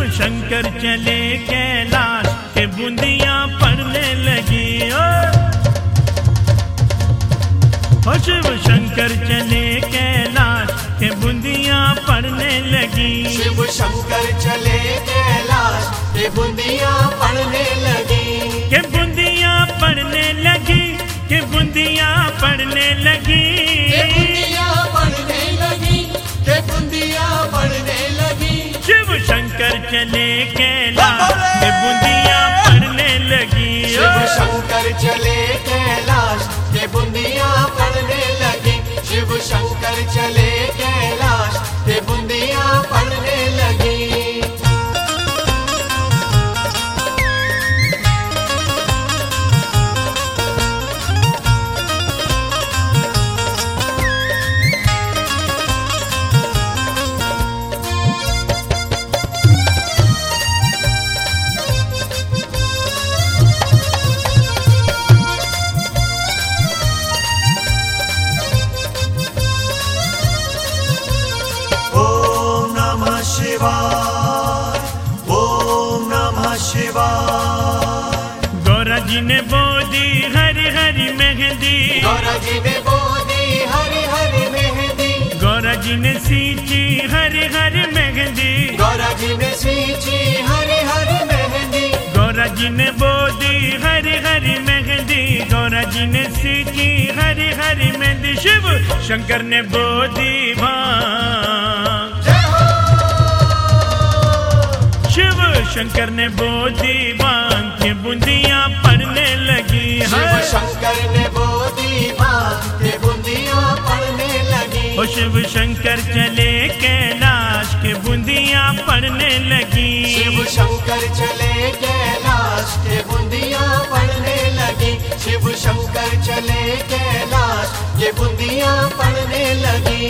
शंकर चले कैलाश के बूंदियां पड़ने लगी। ओ शिव शंकर चले कैलाश के बूंदियां पड़ने लगी। शिव शंकर चले कैलाश के बूंदियां पड़ने लगी। के बूंदियां पड़ने लगी, के बूंदियां पड़ने लगी, के बूंदियां पड़ने लगी, के बूंदियां पड़ने लगी। शिव शंकर चले कैलाश के बूंदियां पड़ने लगी। शिव शंकर चले कैलाश के बूंदियां पड़ने लगी। शिव शंकर चले कैलाश के बूंदियां पड़ने लगी। ओम नमः शिवाय। गौरा जी ने बोदी हरी हरी मेहंदी। गौरा जी ने बोदी हरी हरी मेहंदी। गौरा जी ने सींची हरी हरी मेहंदी। गौरा जी ने सींची हरी हरी मेहंदी। गौरा जी ने बोदी हरी हरी मेहंदी। गौरा जी ने सींची हरी हरी मेहंदी। शिव शंकर ने बोदी भांग। शिव शंकर ने बोदी भांग के बूंदियां पड़ने लगी। शिव शंकर ने बोदी भांग के बूंदियां पड़ने लगी। ओ शिव शंकर चले कैलाश के बूंदियां पड़ने लगी। शिव शंकर चले कैलाश के बूंदियां पड़ने लगी। शिव शंकर चले कैलाश के बूंदियां पड़ने लगी।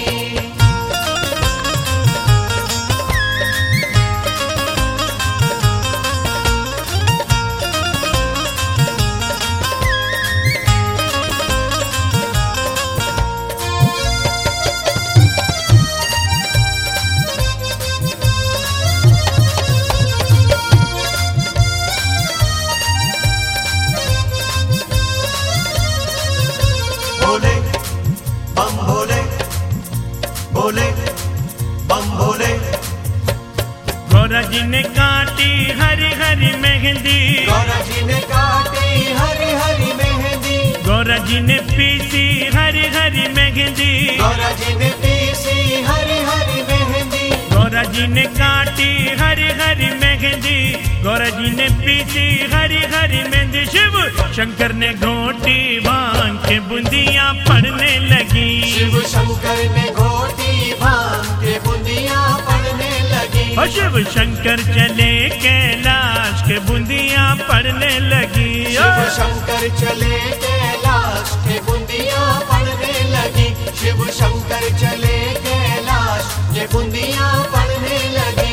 भोले बम भोले, भोले बम भोले। गौरा जी ने काटी हरी हरी मेहंदी। गौरा जी ने काटी हरी हरी मेहंदी। गौरा जी ने पीसी हरी हरी मेहंदी। गौरा जी ने पीसी हरी हरी मेहंदी। गौरा जी ने काटी हरी हरी मेहंदी। गौरा जी ने पीसी हरी हरी मेहंदी। शिव शंकर ने घोटी भांग के बूंदियां पड़ने लगी। शिव शंकर ने घोटी भांग के बूंदियां पड़ने लगी। और शिव शंकर चले कैलाश के बूंदियां पड़ने लगी। शिव शंकर चले कैलाश के बूंदियां पड़ने लगी। शिव शंकर चले कैलाश के बूंदियां पड़ने लगी।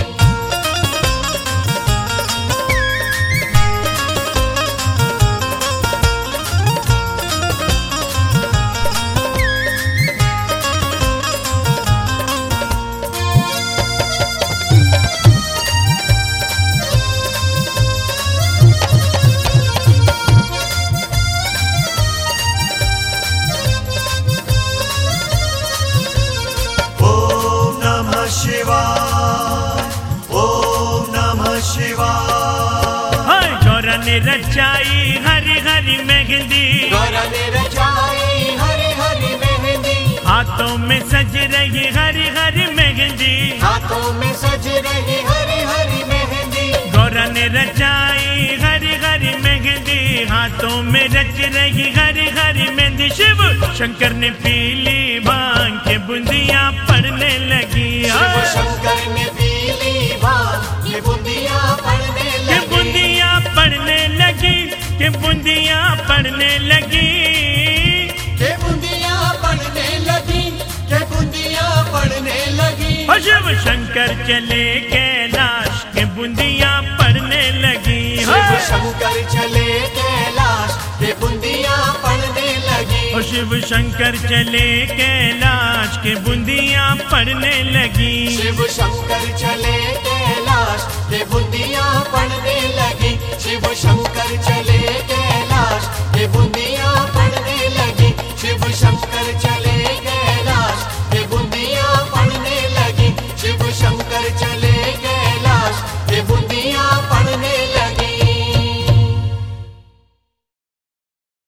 शिवाय ओम नमः शिवाय। गौरा ने रचाई हरी हरी मेहंदी। गौरा ने रचाई हरी हरी मेहंदी। हाथों में सज रही हरी हरी मेहंदी। हाथों में सज रही हरी हरी मेहंदी। गौरा ने रचाई हरी हरी मेहंदी। हाथों में रच रही हरी हरी मेहंदी। शिव शंकर ने पीली भांग के बूंदियां पड़ने लगी। शिव शंकर ने पीली भांग के बूंदियां पड़ने लगी। के बूंदियां पड़ने लगी, के बूंदियां पड़ने लगी, के बूंदियां पड़ने लगी, के बूंदियां पड़ने लगी। शिव शंकर चले कैलाश के बूंदियां पड़ने लगी। शिव शंकर चले कैलाश के बूंदियां पड़ने लगी। शिव शंकर चले कैलाश के बूंदियां पड़ने लगी। शिव शंकर चले कैलाश के बूंदियां पड़ने लगी। शिव शंकर चले कैलाश के बूंदियां